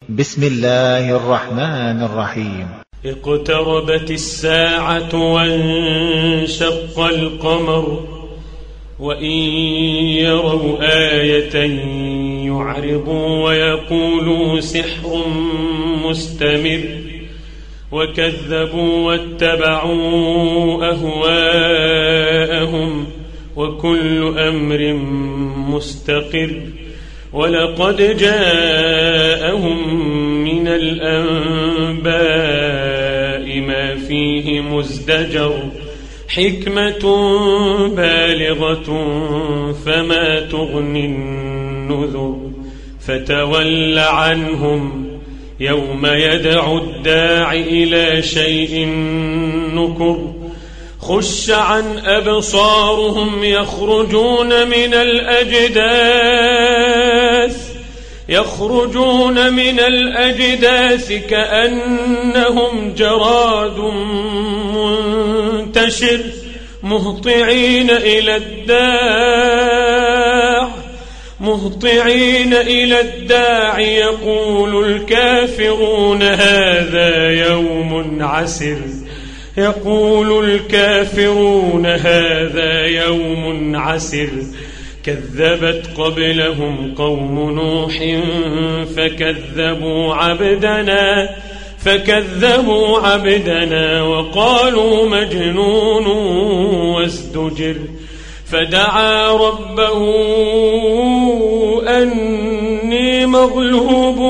بسم الله الرحمن الرحيم. اقتربت الساعة وانشق القمر وإن يروا آية يعرضوا ويقولوا سحر مستمر وكذبوا واتبعوا أهواءهم وكل أمر مستقر ولقد جاءهم من الأنباء ما فيه مزدجر حكمة بالغة فما تغني النذر فتول عنهم يوم يدعو الداع إلى شيء نكر خش عن أبصارهم يخرجون من الأجداث كأنهم جراد منتشر مهطعين إلى الداع يقول الكافرون هذا يوم عسر كذبت قبلهم قوم نوح فكذبوا عبدنا وقالوا مجنون وازدجر فدعا ربه أني مغلوب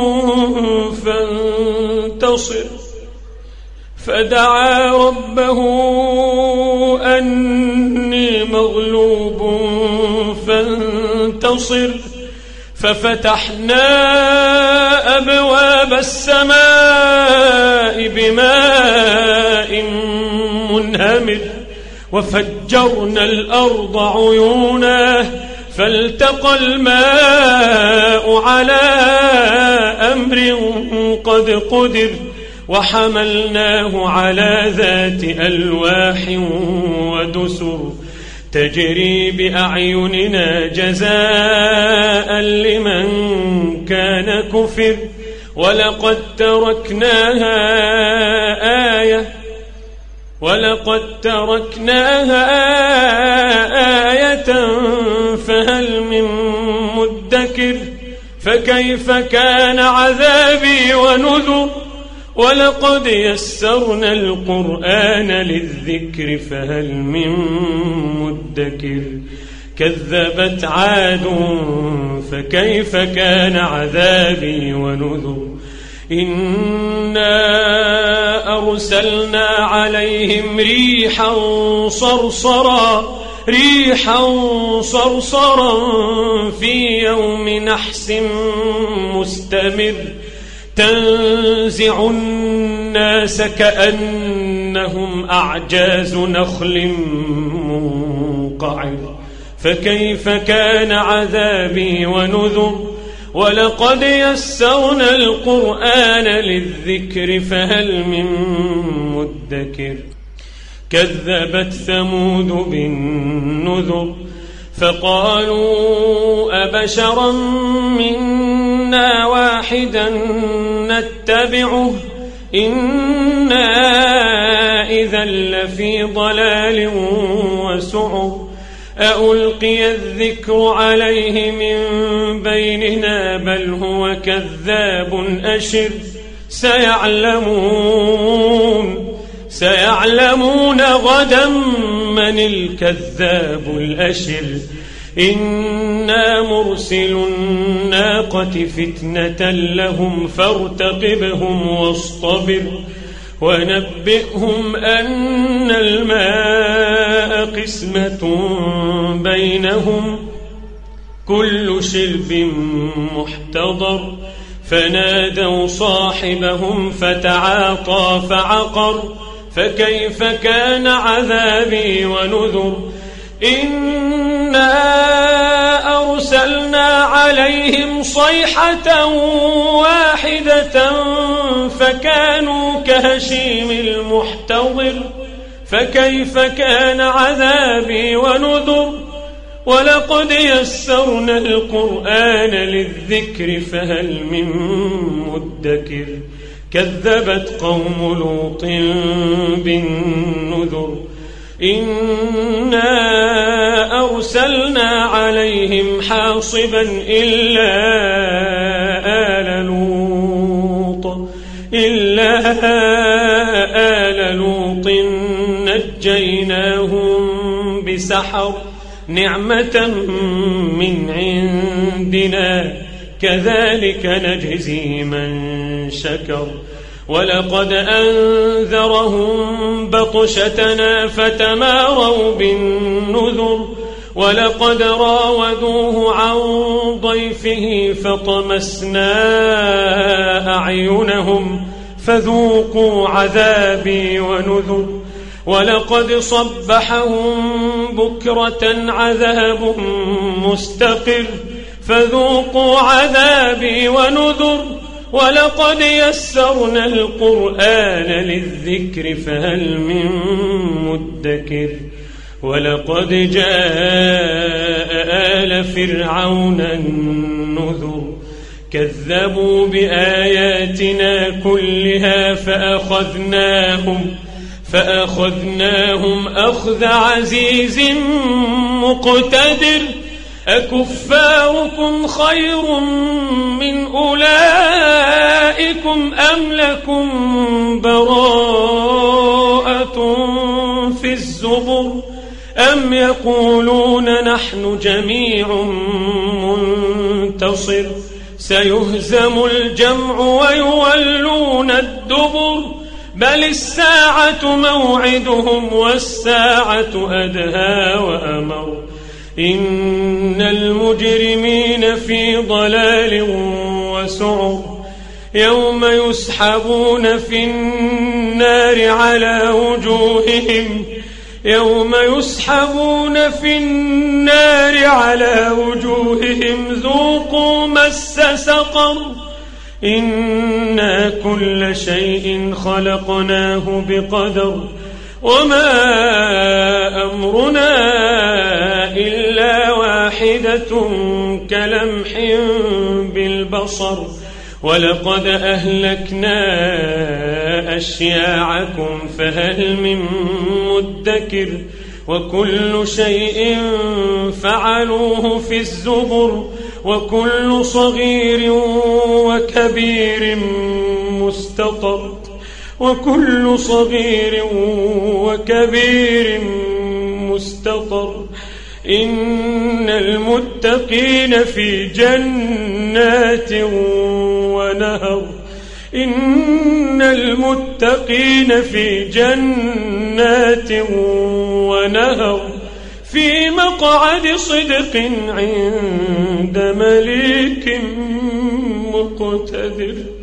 فانتصر ففتحنا أبواب السماء بماء منهمر وفجرنا الأرض عيونا فالتقى الماء على أمر قد قدر وحملناه على ذات ألواح ودسر تجري بأعيننا جزاء لمن كان كفر ولقد تركناها آية فهل من مدكر فكيف كان عذابي ونذر ولقد يسرنا القرآن للذكر فهل من مدكر كذبت عاد فكيف كان عذابي ونذر إنا أرسلنا عليهم ريحا صرصرا في يوم نحس مستمر تنزع الناس كأنهم أعجاز نخل منقعر فكيف كان عذابي ونذر ولقد يسرنا القرآن للذكر فهل من مدكر كذبت ثمود بالنذر فقالوا أبشرا منا واحدا نتبعه إنا إذا لفي ضلال وسعر ألقي الذكر عليه من بيننا بل هو كذاب أشر سيعلمون غدا من الكذاب الأشر إنا مرسل الناقة فتنة لهم فارتقبهم واصطبر ونبئهم أن الماء قسمة بينهم كل شرب محتضر فنادوا صاحبهم فتعاطى فعقر فكيف كان عذابي ونذر إنا أرسلنا عليهم صيحة واحدة فكانوا كهشيم المحتضر فكيف كان عذابي ونذر ولقد يسرنا القرآن للذكر فهل من مدكر كذبت قوم لوط بالنذر إنا أرسلنا عليهم حاصبا إلا آل لوط نجيناهم بسحر نعمة من عندنا كذلك نجزي من شكر ولقد أنذرهم بطشتنا فتماروا بالنذر ولقد راودوه عن ضيفه فطمسنا أعينهم فذوقوا عذابي ونذر ولقد صبحهم بكرة عذاب مستقر فذوقوا عذابي ونذر ولقد يسرنا القرآن للذكر فهل من مدكر ولقد جاء آل فرعون النذر كذبوا بآياتنا كلها فأخذناهم أخذ عزيز مقتدر أكفاركم خير من أولئكم أم لكم براءة في الزبر أم يقولون نحن جميع منتصر سيهزم الجمع ويولون الدبر بل الساعة موعدهم والساعة أدهى وأمر إن المجرمين في ضلال وسعر يوم يسحبون في النار على وجوههم ذوقوا مس سقر إنا كل شيء خلقناه بقدر وما أمرنا إلا واحدة كلمح بالبصر ولقد أهلكنا أشياعكم فهل من مدكر وكل شيء فعلوه في الزبر وكل صغير وكبير مستطر إن المتقين في جنات ونهر في مقعد صدق عند مليك مقتدر.